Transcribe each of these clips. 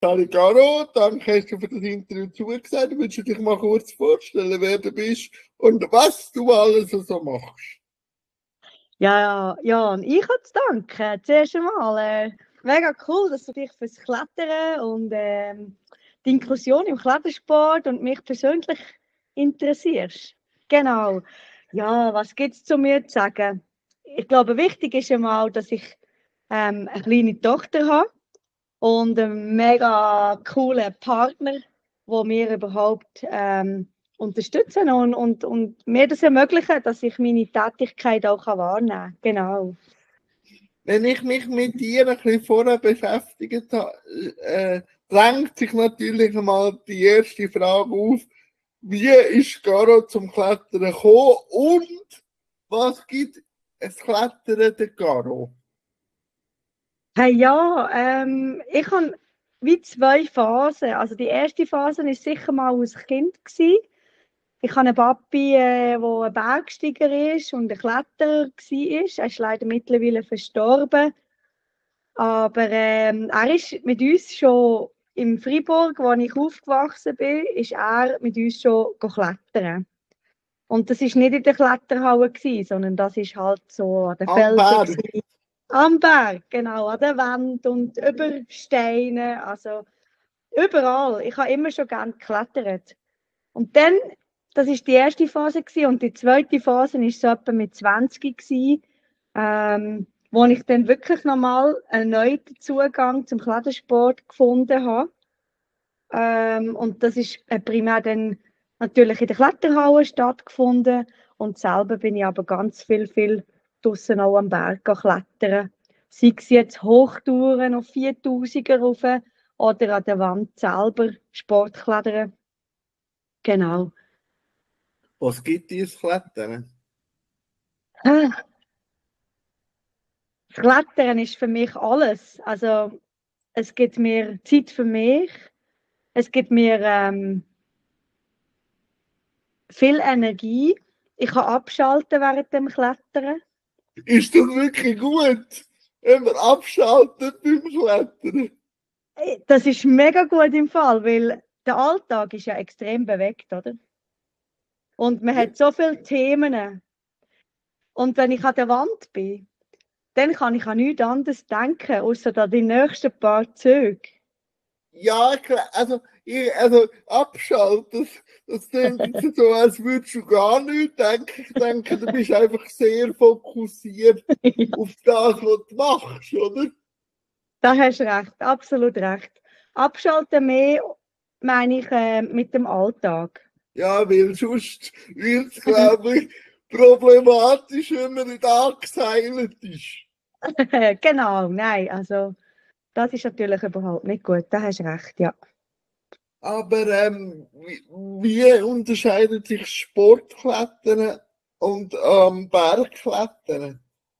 Hallo Caro, danke hast du für das Interview zugesagt. Willst du dich mal kurz vorstellen, wer du bist und was du alles so machst? Ja, Jan, ich habe zu danken. Zuerst einmal, mega cool, dass du dich fürs Klettern und die Inklusion im Klettersport und mich persönlich interessierst. Genau. Ja, was gibt es zu mir zu sagen? Ich glaube, wichtig ist einmal, dass ich eine kleine Tochter habe und einen mega coolen Partner, der mir überhaupt unterstützen und mir das ermöglichen, dass ich meine Tätigkeit auch wahrnehmen kann. Genau. Wenn ich mich mit dir ein bisschen vorher beschäftigt habe, drängt sich natürlich mal die erste Frage auf, wie ist Caro zum Klettern gekommen und was gibt das Klettern der Caro? Hey, ja, ich habe wie zwei Phasen. Also die erste Phase war sicher mal als Kind gewesen. Ich habe einen Papi, der ein Bergsteiger ist und ein Kletterer war. Er ist leider mittlerweile verstorben. Aber er ist mit uns schon in Freiburg, wo ich aufgewachsen bin, ist er mit uns schon klettern. Und das war nicht in der Kletterhalle, sondern das ist halt so an den Am Felsen. Berg. Am Berg, genau, an der Wand und über Steine, also überall. Ich habe immer schon gerne geklettert. Und dann, das war die erste Phase und die zweite Phase war so etwa mit 20 wo ich dann wirklich nochmal einen neuen Zugang zum Klettersport gefunden habe. Und das ist primär dann natürlich in der Kletterhalle stattgefunden und selber bin ich aber ganz viel draussen auch am Berg klettern. Sei es jetzt Hochtouren auf 4000er rauf oder an der Wand selber Sportklettern. Genau. Was gibt dir das Klettern? Das Klettern ist für mich alles. Also es gibt mir Zeit für mich, es gibt mir viel Energie. Ich kann abschalten während dem Klettern. Ist das wirklich gut, wenn man abschaltet beim Klettern? Das ist mega gut im Fall, weil der Alltag ist ja extrem bewegt, oder? Und man hat so viele Themen. Und wenn ich an der Wand bin, dann kann ich an nichts anderes denken, außer an die nächsten paar Züge. Ja, klar, also abschalten, das klingt jetzt so, als würdest du gar nicht denken. Ich denke, du bist einfach sehr fokussiert auf das, was du machst, oder? Da hast du recht, absolut recht. Abschalten mehr meine ich mit dem Alltag. Ja, weil sonst wird es, glaube ich, problematisch, wenn man nicht angeseilt ist. Genau, nein, also das ist natürlich überhaupt nicht gut, da hast du recht, ja. Aber wie unterscheidet sich Sportklettern und Bergklettern?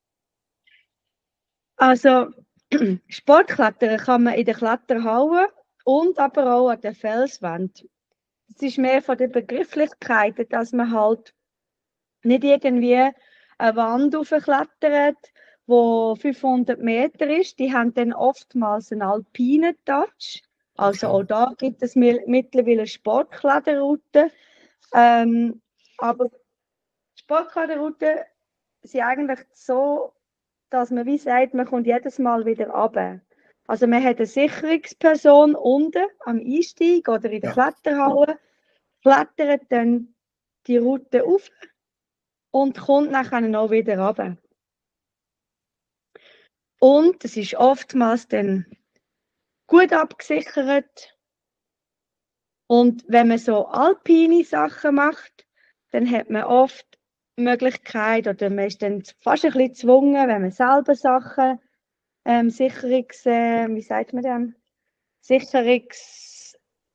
Also Sportklettern kann man in der Kletterhalle und aber auch an der Felswand. Es ist mehr von der Begrifflichkeit, dass man halt nicht irgendwie eine Wand hochklettert, wo 500 Meter ist. Die haben dann oftmals einen alpinen Touch. Also auch da gibt es mittlerweile Sportkletterrouten. Aber Sportkletterrouten sind eigentlich so, dass man wie sagt, man kommt jedes Mal wieder runter. Also man hat eine Sicherungsperson unten am Einstieg oder in der Kletterhalle, klettert dann die Route auf und kommt nachher noch wieder runter. Und es ist oftmals dann gut abgesichert. Und wenn man so alpine Sachen macht, dann hat man oft die Möglichkeit, oder man ist dann fast ein bisschen gezwungen, wenn man selber Sachen, wie sagt man dem? Sicherungspunkte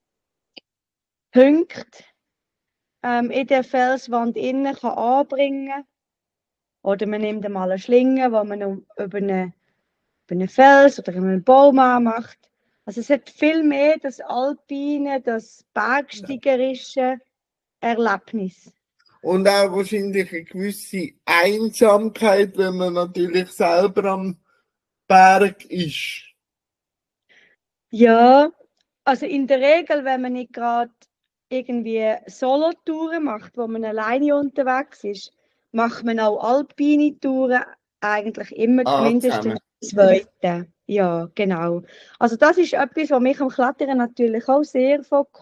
in der Felswand innen kann anbringen. Oder man nimmt einmal eine Schlinge, die man über einen Fels oder einen Baum anmacht. Also es hat viel mehr das alpine, das bergsteigerische Erlebnis. Und auch wahrscheinlich eine gewisse Einsamkeit, wenn man natürlich selber am Berg ist. Ja, Also in der Regel, wenn man nicht gerade irgendwie Solo-Touren macht, wo man alleine unterwegs ist, macht man auch alpine Touren eigentlich immer mindestens zusammen. zweite. Ja, genau. Also das ist etwas, was mich am Klettern natürlich auch sehr,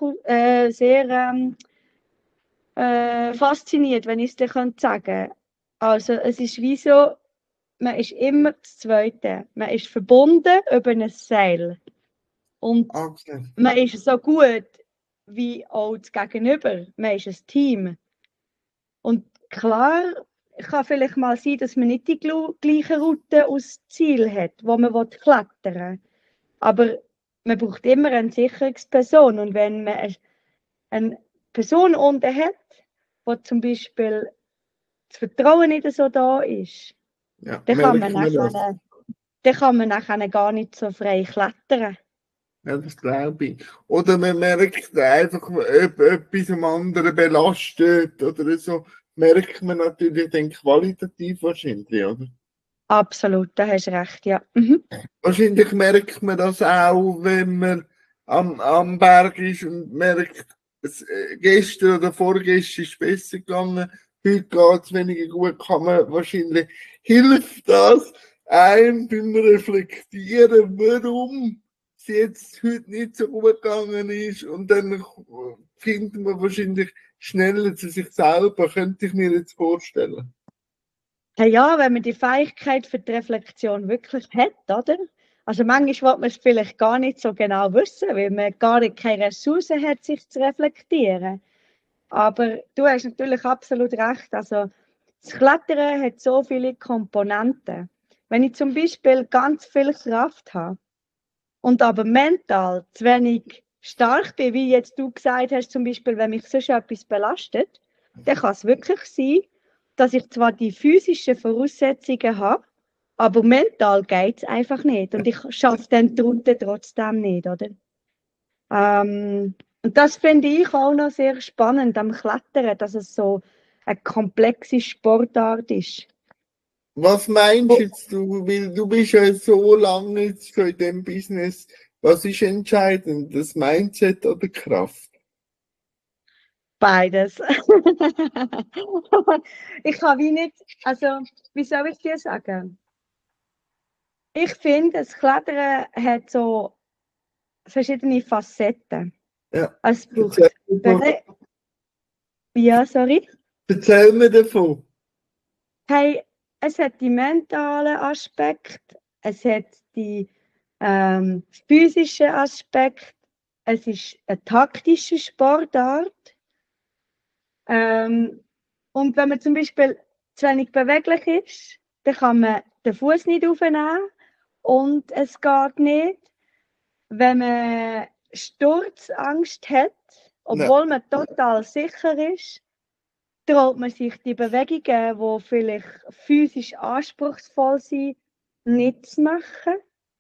fasziniert, wenn ich es dir sagen könnte. Also es ist wie so, man ist immer das Zweite. Man ist verbunden über ein Seil. Und Okay. man ist so gut wie auch das Gegenüber. Man ist ein Team. Und klar, kann vielleicht mal sein, dass man nicht die gleiche Route aus Ziel hat, wo man klettern will. Aber man braucht immer eine Sicherungsperson. Und wenn man eine Person unten hat, wo zum Beispiel das Vertrauen nicht so da ist, Ja, dann merken wir das. kann man nachher gar nicht so frei klettern. Ja, das glaube ich. Oder man merkt einfach, ob etwas am anderen belastet oder so, merkt man natürlich dann qualitativ wahrscheinlich, oder? Absolut, da hast du recht, ja. Mhm. Wahrscheinlich merkt man das auch, wenn man am Berg ist und merkt, gestern oder vorgestern ist es besser gegangen, heute geht es weniger gut, kann man wahrscheinlich, hilft das einem beim Reflektieren, warum es jetzt heute nicht so gut gegangen ist, und dann findet man wahrscheinlich schneller zu sich selber, könnte ich mir jetzt vorstellen. Ja, wenn man die Fähigkeit für die Reflexion wirklich hat, oder? Also manchmal will man es vielleicht gar nicht so genau wissen, weil man gar nicht keine Ressourcen hat, sich zu reflektieren. Aber du hast natürlich absolut recht. Also das Klettern hat so viele Komponenten. Wenn ich zum Beispiel ganz viel Kraft habe und aber mental zu wenig stark bin, wie jetzt du gesagt hast, zum Beispiel, wenn mich sonst etwas belastet, dann kann es wirklich sein, dass ich zwar die physischen Voraussetzungen habe, aber mental geht es einfach nicht. Und ich schaffe dann die Route trotzdem nicht, oder? Und das finde ich auch noch sehr spannend am Klettern, dass es so eine komplexe Sportart ist. Was meinst jetzt du, weil du bist ja so lange jetzt schon in dem Business, was ist entscheidend, das Mindset oder Kraft? Beides. Ich habe wie nicht, also wie soll ich dir sagen? Ich finde, das Klettern hat so verschiedene Facetten. Ja, Es erzähl braucht mir, ja, sorry. erzähl mir davon. Hey, es hat die mentalen Aspekte, es hat die physischen Aspekte, es ist eine taktische Sportart. Und wenn man zum Beispiel zu wenig beweglich ist, dann kann man den Fuß nicht aufnehmen und es geht nicht. Wenn man Sturzangst hat, Ja, obwohl man total sicher ist, traut man sich die Bewegungen, die vielleicht physisch anspruchsvoll sind, nicht zu machen.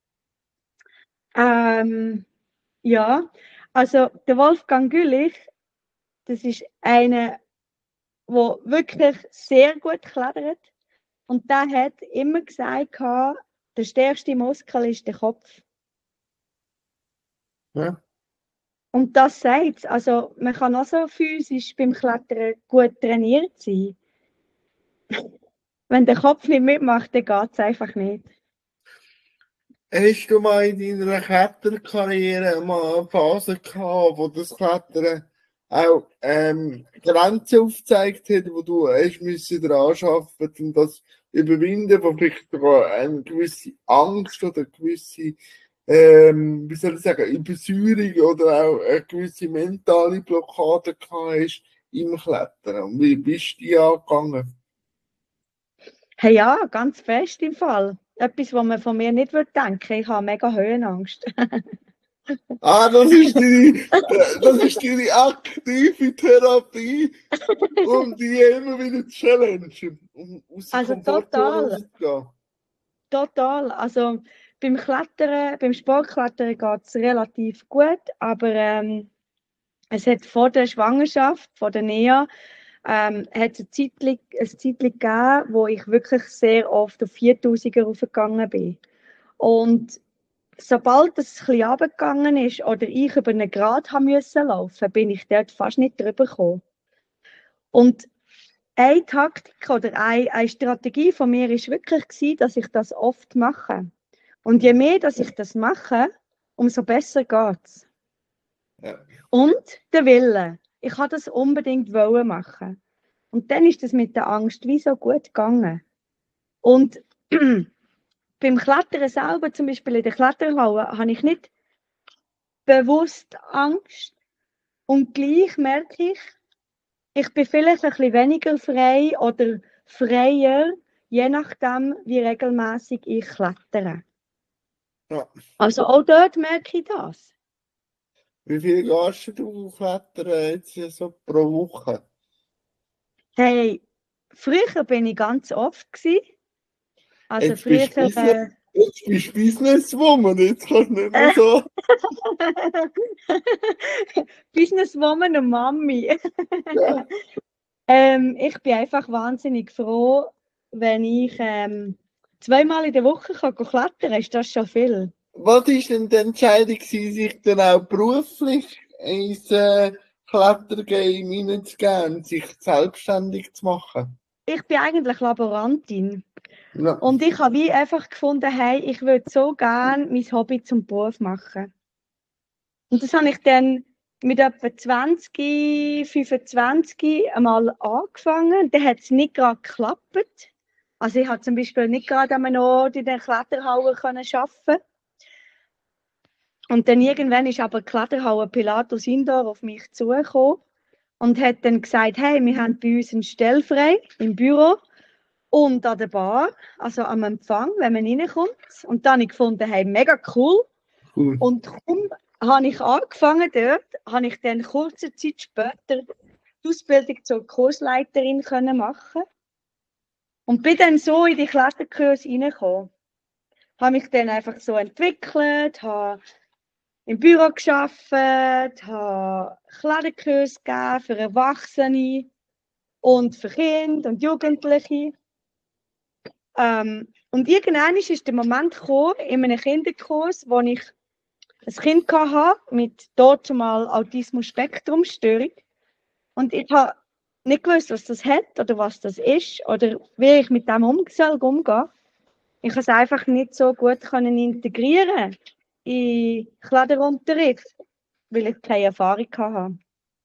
Ja, also der Wolfgang Gülich, das ist einer, der wirklich sehr gut klettert. Und der hat immer gesagt, der stärkste Muskel ist der Kopf. ja. Und das sagt es. Also man kann auch so physisch beim Klettern gut trainiert sein. Wenn der Kopf nicht mitmacht, dann geht es einfach nicht. Hast du mal in deiner Kletterkarriere mal eine Phase gehabt, wo das Klettern auch Grenzen aufgezeigt hat, wo du hast müssen dran arbeiten, um das überwinden, wo vielleicht sogar eine gewisse Angst oder eine gewisse, wie soll ich sagen, Übersäuerung oder auch eine gewisse mentale Blockade gehabt hast im Klettern? Und wie bist du die angegangen? Hey, ja, ganz fest im Fall. Etwas, was man von mir nicht denken würde. Ich habe mega Höhenangst. Ah, das ist deine aktive Therapie, um die immer wieder zu challengen, um aus der Also Komfortzone total, rauszugehen. total. Also beim Klettern, beim Sportklettern geht es relativ gut, aber es hat vor der Schwangerschaft, vor der Nähe, hat es eine Zeit gegeben, wo ich wirklich sehr oft auf 4000er raufgegangen bin. Und sobald es ein bisschen runtergegangen ist oder ich über einen Grat haben müssen laufen, bin ich dort fast nicht drüber gekommen. Und eine Taktik oder eine Strategie von mir war wirklich, dass ich das oft mache. Und je mehr, dass ich das mache, umso besser geht es. Ja. Und der Wille. Ich wollte das unbedingt machen. Und dann ist das mit der Angst wie so gut gegangen. Und beim Klettern selber, zum Beispiel in der Kletterhalle, habe ich nicht bewusst Angst. Und gleich merke ich bin vielleicht ein bisschen weniger frei oder freier, je nachdem, wie regelmäßig ich klettere. Ja. Also auch dort merke ich das. Wie viel gehst du klettern jetzt so pro Woche? Hey, früher bin ich ganz oft gewesen. Also Jetzt bist früher. Jetzt bist du Businesswoman, jetzt kannst du nicht mehr so. Businesswoman und Mami. Ja. Ich bin einfach wahnsinnig froh, wenn ich 2-mal in der Woche klettern kann. Ist das schon viel? Was war denn die Entscheidung, sich dann auch beruflich ins Klettergame hineinzugehen, sich selbstständig zu machen? Ich bin eigentlich Laborantin. Ja. Und ich habe wie einfach gefunden, hey, ich würde so gerne mein Hobby zum Beruf machen. Und das habe ich dann mit etwa 20, 25 einmal angefangen. Dann hat es nicht gerade geklappt. Also ich habe zum Beispiel nicht gerade an einem Ort in der Kletterhalle arbeiten. Und dann irgendwann ist aber die Kletterhalle Pilatus Indoor auf mich zugekommen und hat dann gesagt, hey, wir haben bei uns eine Stelle frei im Büro und an der Bar, also am Empfang, wenn man reinkommt. Und dann habe ich gefunden, hey, mega cool. Und kaum habe ich angefangen dort, habe ich dann kurze Zeit später die Ausbildung zur Kursleiterin machen und bin dann so in die Kletterkurse reingekommen. Habe mich dann einfach so entwickelt, habe im Büro gearbeitet, habe Kletterkurse gegeben für Erwachsene und für Kinder und Jugendliche. Und irgendwann ist der Moment gekommen, in einem Kinderkurs, wo ich ein Kind hatte mit dazumal Autismus-Spektrum-Störung. Und ich habe nicht gewusst, was das hat oder was das ist oder wie ich mit dem umgehe. Ich konnte es einfach nicht so gut integrieren in Kletterunterricht, weil ich keine Erfahrung hatte.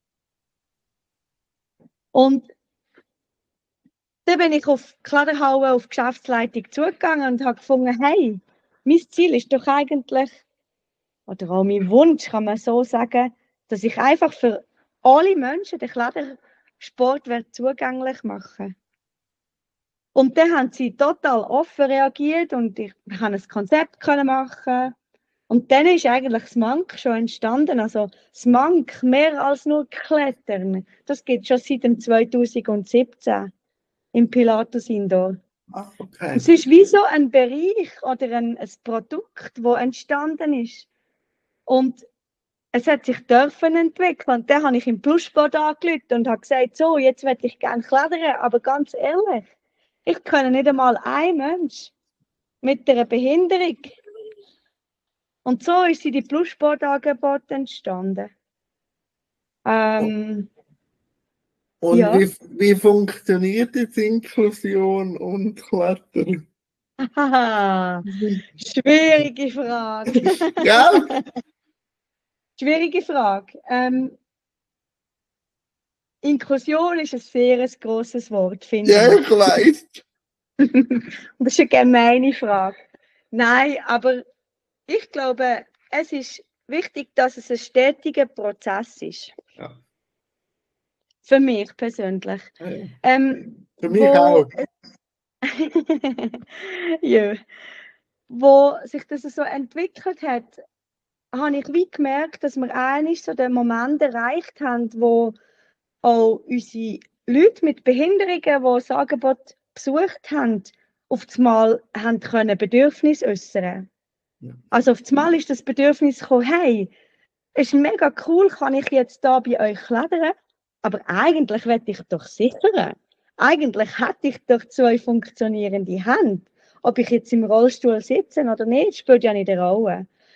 Und dann bin ich auf die Kletterhalle, auf die Geschäftsleitung zugegangen und habe gefunden, hey, mein Ziel ist doch eigentlich, oder auch mein Wunsch, kann man so sagen, dass ich einfach für alle Menschen den Klettersport zugänglich machen. Und dann haben sie total offen reagiert und ich konnte ein Konzept machen. Und dann ist eigentlich das Mank schon entstanden. Also das Mank, mehr als nur Klettern, das gibt es schon seit dem 2017 im Pilatus Indoor. Ach, okay. Es ist wie so ein Bereich oder ein Produkt, das entstanden ist. Und es hat sich dürfen entwickeln. Und dann habe ich im Plussport angerufen und habe gesagt, so, jetzt möchte ich gerne klettern, aber ganz ehrlich, ich kenne nicht einmal einen Mensch mit einer Behinderung. Und so ist die Plussportangebote entstanden. Und ja. wie funktioniert jetzt Inklusion und Klettern? Schwierige Frage. Ja? Schwierige Frage. Inklusion ist ein sehr grosses Wort, finde ich. Ja, ich weiss. Das ist eine gemeine Frage. Nein, aber ich glaube, es ist wichtig, dass es ein stetiger Prozess ist. Ja. Für mich persönlich. Ja. Für mich auch. Ja. Wo sich das so entwickelt hat, habe ich wie gemerkt, dass wir eigentlich so den Moment erreicht haben, wo auch unsere Leute mit Behinderungen, die das Angebot besucht haben, auf einmal haben können Bedürfnis äußern. Ja. Also auf einmal ist das Bedürfnis gekommen, hey, ist mega cool, kann ich jetzt da bei euch klettern, aber eigentlich möchte ich doch sichern. Eigentlich hätte ich doch 2 funktionierende Hände. Ob ich jetzt im Rollstuhl sitze oder nicht, spielt ja nicht eine Rolle.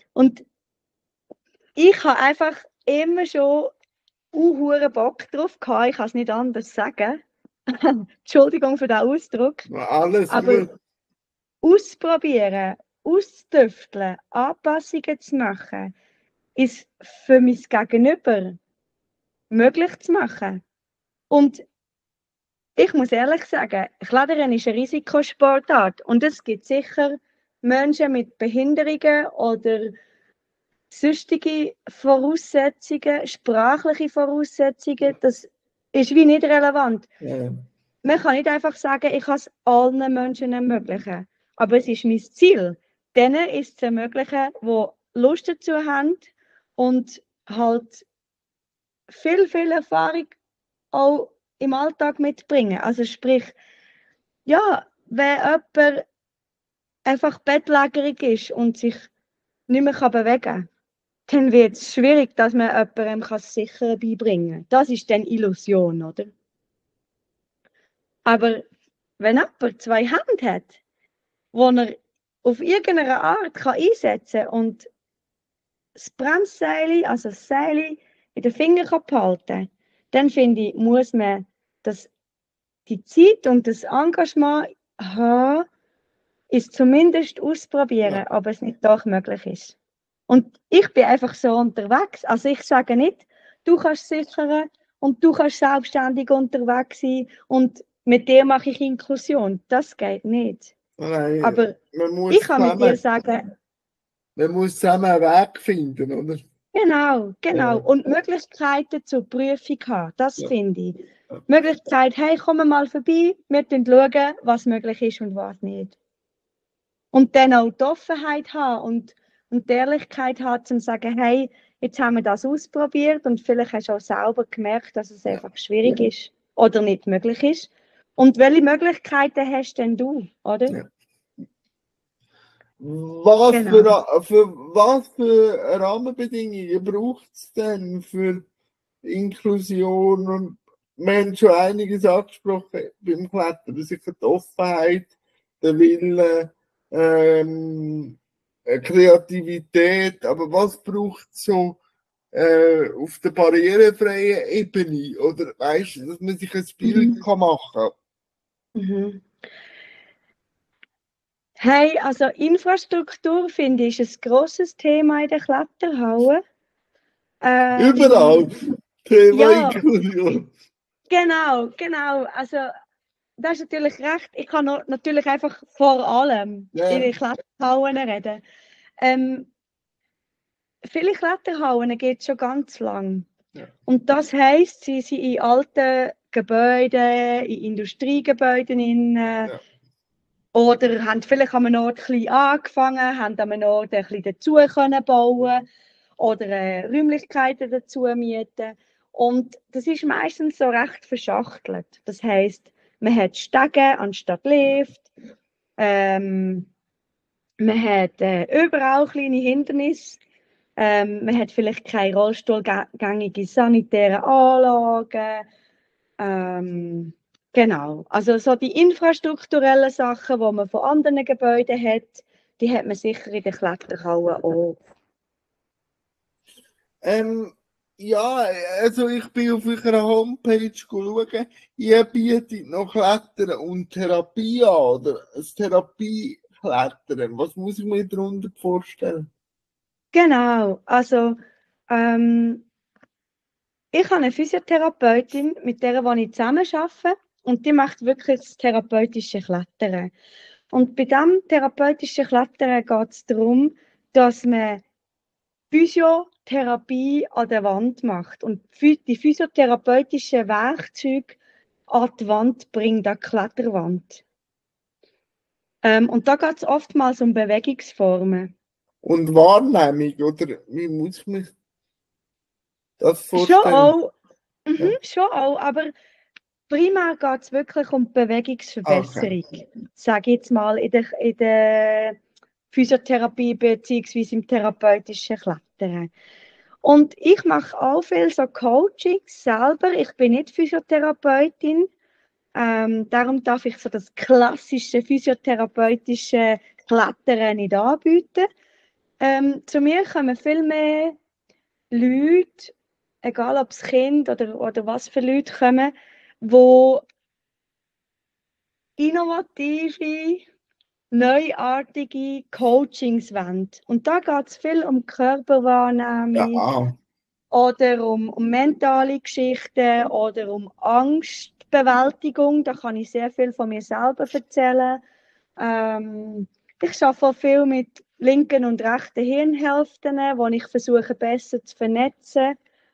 Und ich habe einfach immer schon hohen Bock drauf gehabt, ich kann es nicht anders sagen. Entschuldigung für den Ausdruck. Alles Aber gut. ausprobieren, auszutüfteln, Anpassungen zu machen, ist für mein Gegenüber möglich zu machen. Und ich muss ehrlich sagen, Klettern ist eine Risikosportart und es gibt sicher Menschen mit Behinderungen oder sonstige Voraussetzungen, sprachliche Voraussetzungen, das ist wie nicht relevant. Ja. Man kann nicht einfach sagen, ich kann es allen Menschen ermöglichen. Aber es ist mein Ziel, denen ist zu ermöglichen, die Lust dazu haben und halt viel Erfahrung auch im Alltag mitbringen. Also sprich, ja, wenn jemand einfach bettlägerig ist und sich nicht mehr bewegen kann, dann wird es schwierig, dass man jemandem das Sichere beibringen kann. Das ist dann Illusion, oder? Aber wenn jemand 2 Hände hat, die er auf irgendeine Art einsetzen kann und das Bremsseil, also das Seil, in den Fingern behalten kann, dann finde ich, muss man die Zeit und das Engagement haben, ist zumindest ausprobieren, Ja. ob es nicht doch möglich ist. Und ich bin einfach so unterwegs. Also ich sage nicht, du kannst sichern und du kannst selbstständig unterwegs sein und mit dir mache ich Inklusion. Das geht nicht. Nein, Aber man muss ich kann mit dir sagen, man muss zusammen einen Weg finden, oder? genau. Ja. Und Möglichkeiten zur Prüfung haben, das Ja. finde ich. Ja. Möglichkeit, hey, komm mal vorbei, wir schauen, was möglich ist und was nicht. Und dann auch die Offenheit haben und die Ehrlichkeit haben, zu sagen, hey, jetzt haben wir das ausprobiert und vielleicht hast du auch selber gemerkt, dass es einfach schwierig ist oder nicht möglich ist. Und welche Möglichkeiten hast denn du, oder? Ja. Was Genau. für Rahmenbedingungen braucht es denn für Inklusion? Und wir haben schon einiges angesprochen beim Klettern, sicher die Offenheit, der Wille, Kreativität, aber was braucht es so auf der barrierefreien Ebene? Oder weißt du, dass man sich ein Bild kann machen Mhm. Hey, also Infrastruktur finde ich ist ein grosses Thema in der Kletterhalle. Überall Thema Ja, Inklusion. genau. Also das ist natürlich recht. Ich kann natürlich einfach vor allem Ja. in den Kletterhallen reden. Viele Kletterhallen gibt es schon ganz lang. Ja. Und das heisst, sie sind in alten Gebäuden, in Industriegebäuden Ja. oder haben vielleicht an einem Ort klein angefangen, haben an einem Ort ein bisschen dazu können bauen oder Räumlichkeiten dazu mieten. Und das ist meistens so recht verschachtelt. Das heisst, man hat Stege anstatt Lift, man hat überall kleine Hindernisse, man hat vielleicht keine rollstuhlgängige sanitäre Anlagen. Genau, also so die infrastrukturellen Sachen, die man von anderen Gebäuden hat, die hat man sicher in der Kletterhalle auch. Ja, also ich bin auf eurer Homepage schauen. Ihr bietet noch Klettern und Therapie an, oder? Das Therapieklettern. Was muss ich mir darunter vorstellen? Genau, also ich habe eine Physiotherapeutin, mit der ich zusammen arbeite und die macht wirklich das therapeutische Klettern. Und bei diesem therapeutischen Klettern geht es darum, dass man Physiotherapie an der Wand macht und die physiotherapeutischen Werkzeuge an die Wand bringt, an die Kletterwand. Und da geht es oftmals um Bewegungsformen. Und Wahrnehmung, oder wie muss ich mir das Schon vorstellen? auch, Ja. schon auch, aber primär geht es wirklich um die Bewegungsverbesserung, sage ich jetzt mal, in der Physiotherapie bzw. im therapeutischen Klettern. Und ich mache auch viel so Coachings selber. Ich bin nicht Physiotherapeutin, darum darf ich so das klassische physiotherapeutische Klettern nicht anbieten. Zu mir kommen viel mehr Leute, egal ob es Kind oder was für Leute kommen, die innovative, neuartige Coachings wollen. Und da geht es viel um Körperwahrnehmung Ja, oder um mentale Geschichten oder um Angstbewältigung. Da kann ich sehr viel von mir selber erzählen. Ich arbeite auch viel mit linken und rechten Hirnhälften, wo ich versuche, besser zu vernetzen.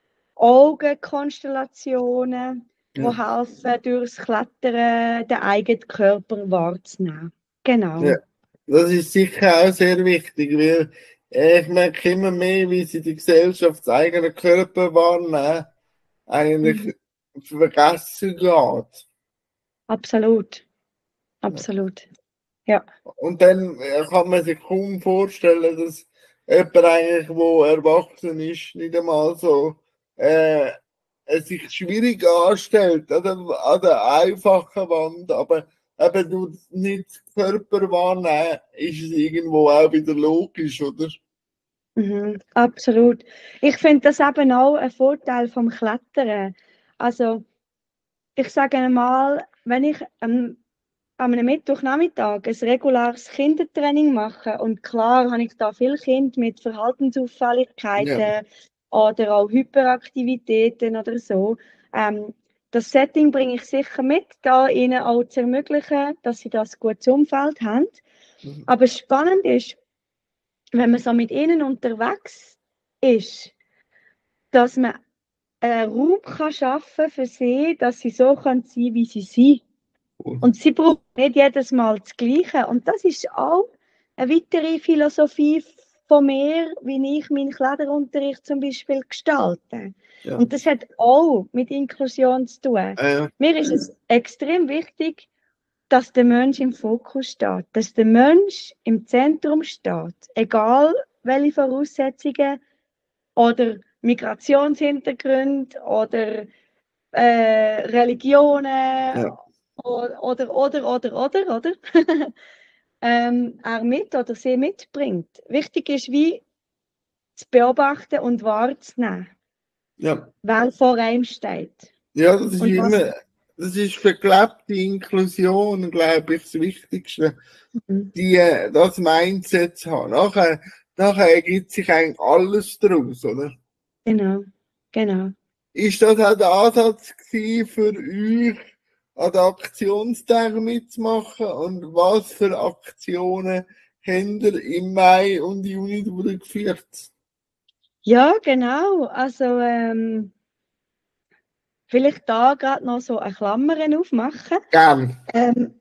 Augenkonstellationen, die ja, helfen, durchs Klettern den eigenen Körper wahrzunehmen. Genau. ja. Das ist sicher auch sehr wichtig, weil ich merke immer mehr, wie sie die Gesellschaft das eigene Körper wahrnehmen, Mhm. eigentlich vergessen geht. Absolut. Ja. Absolut. Ja. Und dann kann man sich kaum vorstellen, dass jemand eigentlich, wo erwachsen ist, nicht einmal so es sich schwierig anstellt an der einfachen Wand, aber eben durch nicht Körper wahrnehmen, ist es irgendwo auch wieder logisch, oder? Mhm. Absolut. Ich finde das eben auch ein Vorteil vom Klettern. Also, ich sage mal, wenn ich an einem Mittwochnachmittag ein regulares Kindertraining mache, und klar habe ich da viele Kinder mit Ja. Verhaltensauffälligkeiten oder auch Hyperaktivitäten oder so, das Setting bringe ich sicher mit, da ihnen auch zu ermöglichen, dass sie das gutes Umfeld haben. Mhm. Aber spannend ist, wenn man so mit ihnen unterwegs ist, dass man einen Raum kann schaffen für sie, dass sie so sein können, wie sie sind. Und sie brauchen nicht jedes Mal das Gleiche. Und das ist auch eine weitere Philosophie von mir, wie ich meinen Kletterunterricht zum Beispiel gestalte. Ja. Und das hat auch mit Inklusion zu tun. Äh, Mir ist es extrem wichtig, dass der Mensch im Fokus steht, dass der Mensch im Zentrum steht, egal welche Voraussetzungen oder Migrationshintergrund oder Religionen ja. oder er mit oder sie mitbringt. Wichtig ist, wie zu beobachten und wahrzunehmen, Ja. wer vor einem steht. Ja, das ist Und was. immer, das ist für gelebte Inklusion, glaube ich, das Wichtigste, Mhm. das Mindset zu haben. Nachher ergibt sich eigentlich alles daraus, oder? Genau, genau. Ist das auch der Ansatz gewesen für euch, an den Aktionstagen mitzumachen? Und was für Aktionen habt ihr im Mai und Juni durchgeführt? Ja, genau. Also vielleicht da gerade noch so eine Klammer aufmachen. Gern. Ähm,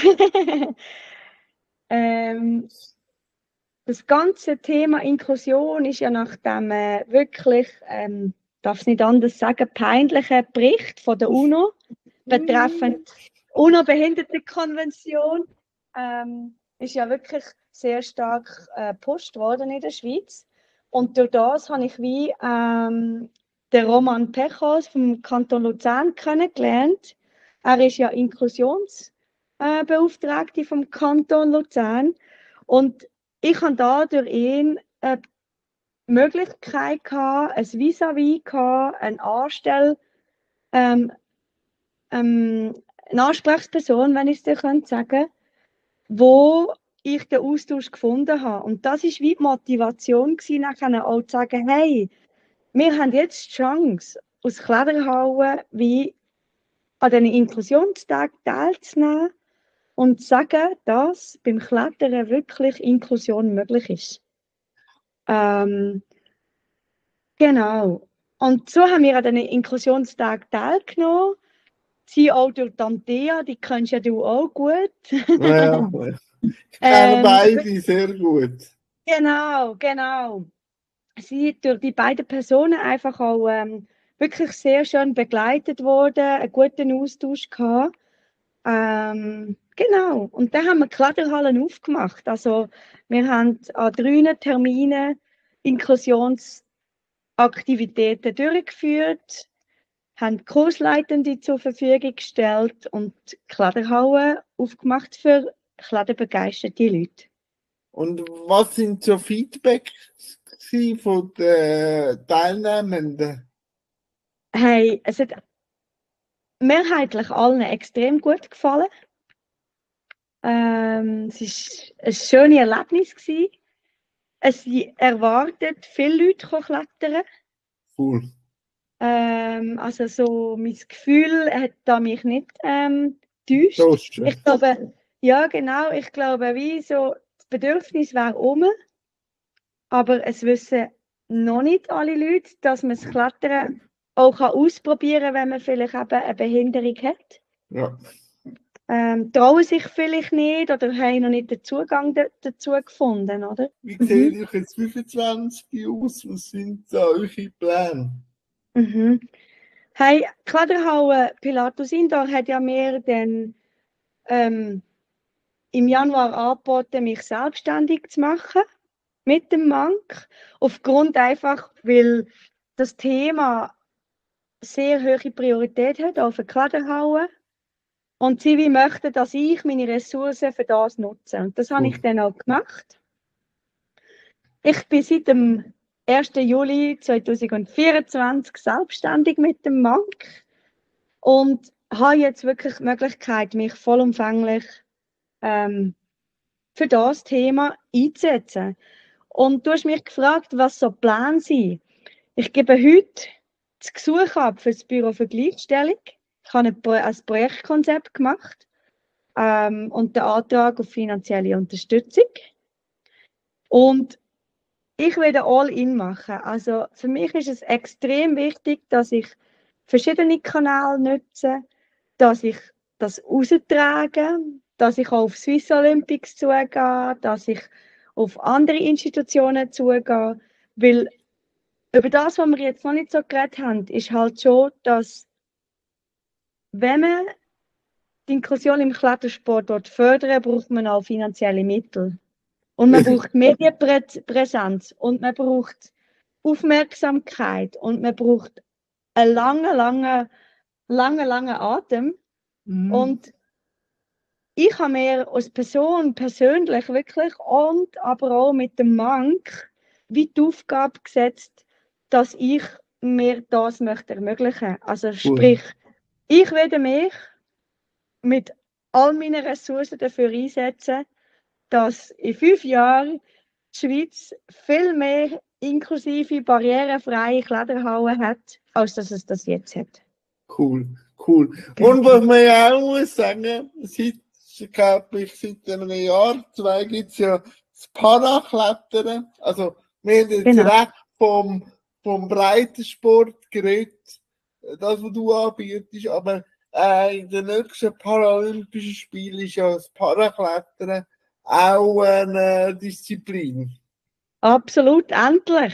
ähm, Das ganze Thema Inklusion ist ja nach dem wirklich, darf es nicht anders sagen, peinlichen Bericht von der UNO betreffend UNO-Behindertenkonvention ist ja wirklich sehr stark gepusht worden in der Schweiz. Und durch das habe ich wie den Roman Pechos vom Kanton Luzern kennengelernt. Er ist ja Inklusionsbeauftragte vom Kanton Luzern. Und ich habe da durch ihn eine Möglichkeit gehabt, ein Vis-à-vis gehabt, ähm, eine Ansprechperson, wenn ich es dir sagen könnte, wo ich den Austausch gefunden habe. Und das war wie die Motivation gewesen, nachher auch zu sagen, hey, wir haben jetzt die Chance, aus Kletterhauen wie an diesen Inklusionstag teilzunehmen und zu sagen, dass beim Klettern wirklich Inklusion möglich ist. Genau. Und so haben wir an diesen Inklusionstag teilgenommen. Sie auch durch Tantea, die kennst ja du auch gut. Ja, ich kenne ähm, beide sehr gut. genau. Sie durch die beiden Personen einfach auch wirklich sehr schön begleitet worden, einen guten Austausch gehabt. Genau. Und dann haben wir Kletterhallen aufgemacht. Also wir haben an 3 Terminen Inklusionsaktivitäten durchgeführt, haben Kursleitende zur Verfügung gestellt und Kletterhallen aufgemacht für kletterbegeisterte Leute. Und was sind so Feedbacks von den Teilnehmenden? Hey, es hat mehrheitlich allen extrem gut gefallen. Es war ein schönes Erlebnis gewesen. Es erwartet viele Leute klettern. Cool. Also so mein Gefühl hat da mich nicht täuscht. So schön. Ich glaube, ja genau, ich glaube, wie so das Bedürfnis wäre aber es wissen noch nicht alle Leute, dass man das Klettern auch ausprobieren kann, wenn man vielleicht eben eine Behinderung hat. Ja. Trauen sich vielleicht nicht oder haben noch nicht den Zugang dazu gefunden, oder? Wie seht ihr jetzt 25 aus? Was sind da eure Pläne? Hey, Kletterhalle Pilatus Indoor hat ja mir dann im Januar angeboten, mich selbstständig zu machen mit dem Mank. Aufgrund einfach, weil das Thema sehr hohe Priorität hat auf der Kletterhalle. Und sie wie möchten, dass ich meine Ressourcen für das nutze. Und das habe ich dann auch gemacht. Ich bin seit dem 1. Juli 2024 selbstständig mit dem Mank und habe jetzt wirklich die Möglichkeit, mich vollumfänglich für das Thema einzusetzen. Und du hast mich gefragt, was so Pläne sind. Ich gebe heute das Gesuch ab für das Büro für Gleichstellung. Ich habe ein Projektkonzept gemacht und den Antrag auf finanzielle Unterstützung. Und ich werde All-in machen. Also für mich ist es extrem wichtig, dass ich verschiedene Kanäle nutze, dass ich das raustrage, dass ich auch auf Swiss Olympics zugehe, dass ich auf andere Institutionen zugehe, weil über das, was wir jetzt noch nicht so geredet haben, ist halt schon, dass wenn man die Inklusion im Klettersport fördern, braucht man auch finanzielle Mittel. Und man braucht Medienpräsenz und man braucht Aufmerksamkeit und man braucht einen langen Atem. Und ich habe mir als Person persönlich wirklich und aber auch mit dem Mank wie die Aufgabe gesetzt, dass ich mir das möchte ermöglichen. Also sprich, ich werde mich mit all meinen Ressourcen dafür einsetzen, dass in 5 Jahren die Schweiz viel mehr inklusive barrierefreie Kletterhallen hat, als dass es das jetzt hat. Cool. Und was man ja auch muss sagen, seit einem Jahr, 2 gibt es ja das Paraklettern. Also wir haben jetzt recht vom Breitensport geredet, das, was du anbietest, aber in den nächsten Paralympischen Spielen ist ja das Paraklettern auch eine Disziplin. Absolut, endlich.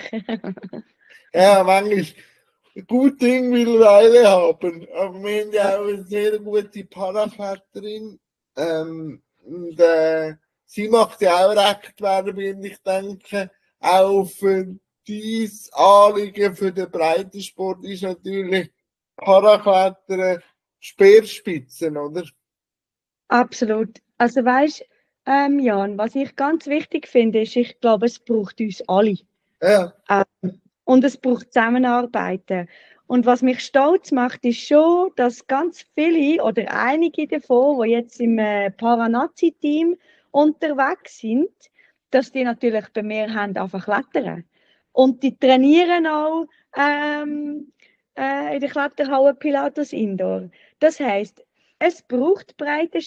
Ja, manchmal gut Ding will Weile haben. Aber wir haben ja auch eine sehr gute Parakletterin. Und, sie macht ja auch recht Werbung, ich denke, auch für dieses Anliegen für den Breitensport ist natürlich Paraklettern Speerspitzen, oder? Absolut. Also weißt, Jan, was ich ganz wichtig finde, ist, ich glaube, es braucht uns alle. Ja. Und es braucht Zusammenarbeiten. Und was mich stolz macht, ist schon, dass ganz viele oder einige davon, die jetzt im Paranazi-Team unterwegs sind, dass die natürlich bei mir haben einfach klettern. Und die trainieren auch in der Kletterhalle Pilatus Indoor. Das heisst, es braucht breites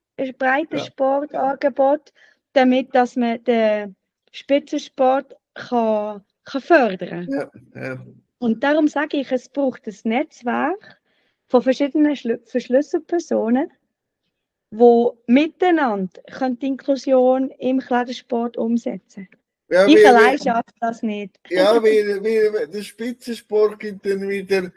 Sportangebot, damit dass man den Spitzensport kann fördern. Ja. Und darum sage ich, es braucht ein Netzwerk von verschiedenen Verschlüsselpersonen, die miteinander die Inklusion im Klettersport umsetzen können. Ja, ich allein schaffe das nicht. Ja, weil der Spitzensport gibt dann wieder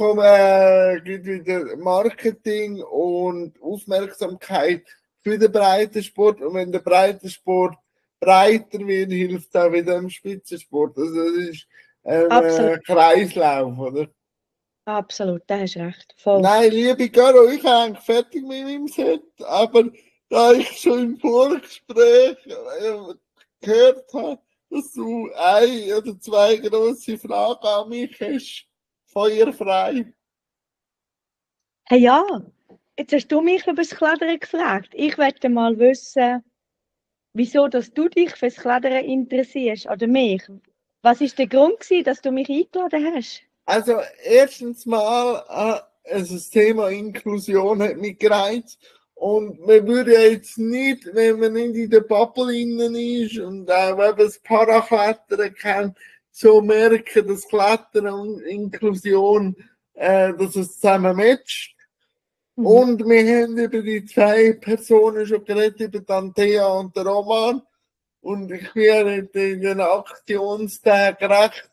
Marketing und Aufmerksamkeit für den Breitensport. Und wenn der Breitensport breiter wird, hilft es auch wieder im Spitzensport. Also das ist ein Kreislauf, oder? Absolut, da hast du recht. Voll. Nein, liebe Caro, ich bin eigentlich fertig mit meinem Set, aber da ich schon im Vorgespräch gehört habe, dass du ein oder zwei grosse Fragen an mich hast. Feuerfrei. Hey, ja, jetzt hast du mich über das Klettern gefragt. Ich möchte mal wissen, wieso dass du dich fürs Klettern interessierst oder mich. Was ist der Grund gewesen, dass du mich eingeladen hast? Also erstens mal, also das Thema Inklusion hat mich gereizt. Und man würde ja jetzt nicht, wenn man nicht in der Bubble innen ist und auch wenn man das Paraklettern kennt, so merken, dass Klettern und Inklusion, dass es zusammen matcht. Und wir haben über die zwei Personen schon geredet, über die Antea und den Roman. Und ich bin in den Aktionstagen recht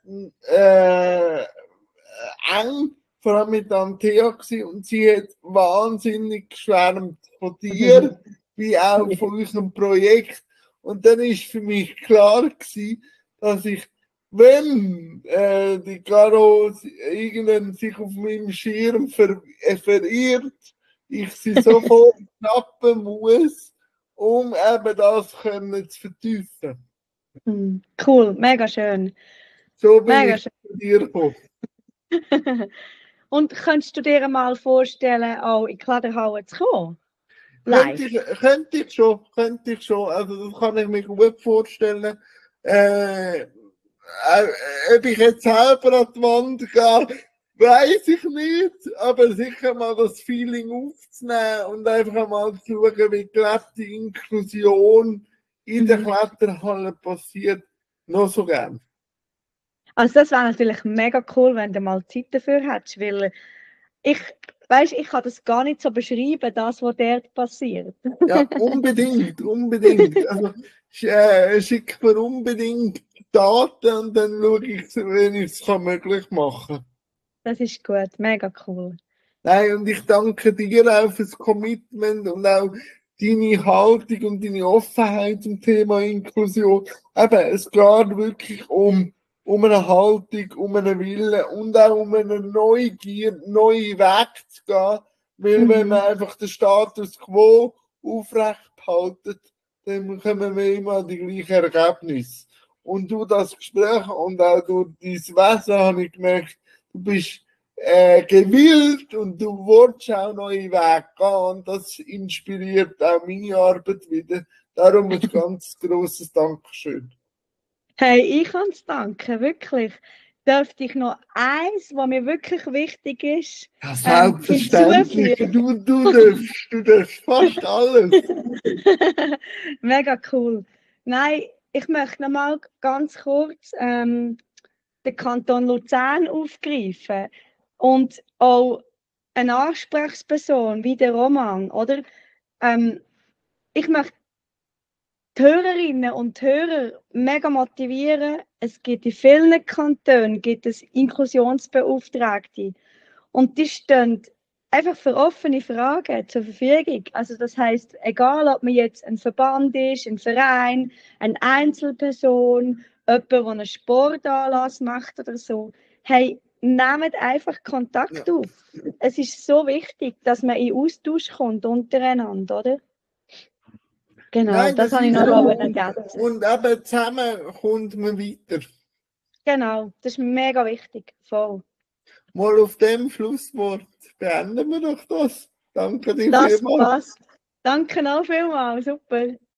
eng, vor allem mit Antea gewesen, und sie hat wahnsinnig geschwärmt von dir, wie auch von unserem Projekt. Und dann ist für mich klar gewesen, dass ich, wenn die Caro irgendwann sich auf meinem Schirm verirrt, ich sie sofort schnappen muss, um eben das können zu vertiefen. Cool, mega schön. So bin Mega ich zu dir gekommen. Und könntest du dir mal vorstellen, auch in die Kletterhalle zu kommen? Könnte Live? ich schon. Also das kann ich mir gut vorstellen. Ob ich jetzt selber an die Wand gehe, weiß ich nicht, aber sicher mal das Feeling aufzunehmen und einfach mal zu schauen, wie gelebte Inklusion in der Kletterhalle passiert, noch so gern. Also das wäre natürlich mega cool, wenn du mal Zeit dafür hättest, weil ich kann das gar nicht so beschreiben, das, was dort passiert. Ja, unbedingt. Also schick mir unbedingt Daten und dann schaue ich, wenn ich es möglich machen kann. Das ist gut, mega cool. Nein, und ich danke dir auch fürs Commitment und auch deine Haltung und deine Offenheit zum Thema Inklusion. Eben, es geht wirklich um eine Haltung, um einen Willen und auch um eine Neugier, neue Wege zu gehen. Weil wenn man einfach den Status quo aufrecht behaltet, dann kommen wir immer an die gleichen Ergebnisse. Und durch das Gespräch und auch durch dein Wesen habe ich gemerkt, du bist gewillt und du willst auch neue Wege gehen und das inspiriert auch meine Arbeit wieder. Darum ein ganz grosses Dankeschön. Hey, ich kann es danken, wirklich. Dürfte ich noch eins, was mir wirklich wichtig ist, Ja, selbstverständlich. hinzufügen? Du darfst fast alles. Mega cool. Nein, ich möchte noch mal ganz kurz den Kanton Luzern aufgreifen und auch eine Ansprechperson wie der Roman, oder? Ich möchte die Hörerinnen und Hörer mega motivieren. Es gibt in vielen Kantonen Inklusionsbeauftragte und die stehen einfach für offene Fragen zur Verfügung. Also das heißt, egal ob man jetzt ein Verband ist, ein Verein, eine Einzelperson, jemand, der einen Sportanlass macht oder so, hey, nehmt einfach Kontakt auf. Es ist so wichtig, dass man in Austausch kommt untereinander, oder? Genau, Nein, das habe ich noch mal ergänzen. Und eben zusammen kommt man weiter. Genau, das ist mega wichtig. Voll. Mal auf dem Schlusswort beenden wir doch das. Danke dir Das vielmals. passt. Danke auch vielmals. Super.